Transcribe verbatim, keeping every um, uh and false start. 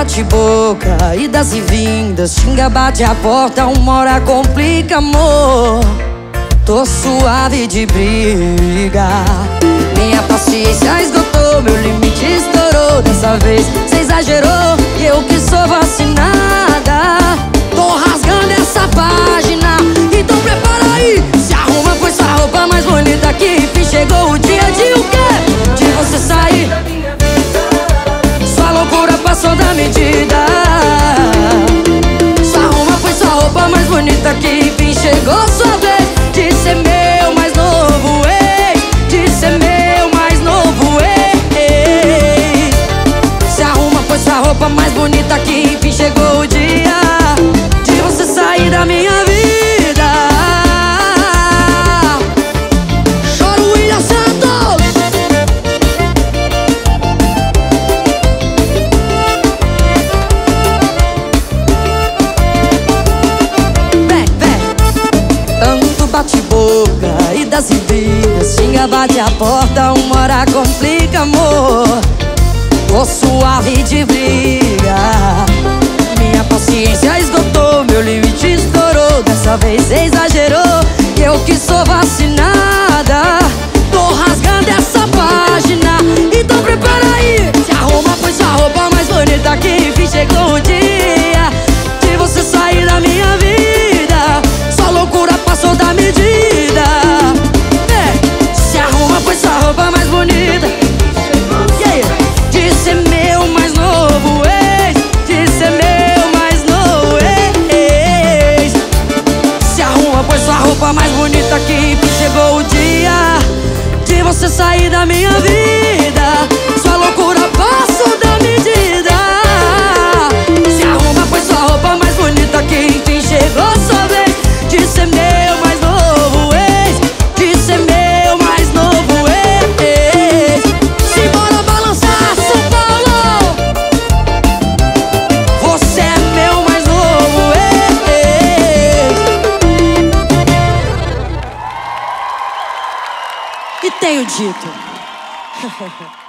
bate-boca, idas e vindas, xinga, bate a porta, uma hora complica, amor. Tô suave de briga, minha paciência esgotou, meu limite estourou. Dessa vez cê exagerou e eu que sou vacinada tô rasgando essa página. Então prepara aí, se arruma, põe sua roupa mais bonita que enfim chegou o dia de o quê? De você sair. Sua loucura passou da medida. Se arruma, põe sua roupa mais bonita que enfim chegou sua vez de ser meu mais novo ex, de ser meu mais novo ex. Se arruma, põe sua roupa mais bonita que enfim chegou o dia de você sair da minha vida. Choro, William Santos. Vem, vem. Tanto bate-boca, idas e vindas, xinga, bate a porta, uma hora complica, amor. Tô suave de briga, minha paciência esgotou, meu limite estourou. Dessa vez cê exagerou e eu que sou vacinada tô rasgando essa página. Então prepara aí, se arruma, põe sua roupa mais bonita que enfim chegou o dia de você sair da minha vida. Sua loucura passou da medida. É, se arruma, põe sua roupa mais bonita, yeah, de ser meu mais novo ex, de ser meu mais novo ex. Se arruma, põe sua roupa mais bonita que enfim chegou o dia de você sair da minha vida. Sua loucura passou da medida. Se arruma, põe sua roupa mais bonita que enfim chegou sua vez de ser meu mais novo ex, de ser meu mais novo ex. Simbora balançar, São Paulo, você é meu mais novo ex. E tenho dito.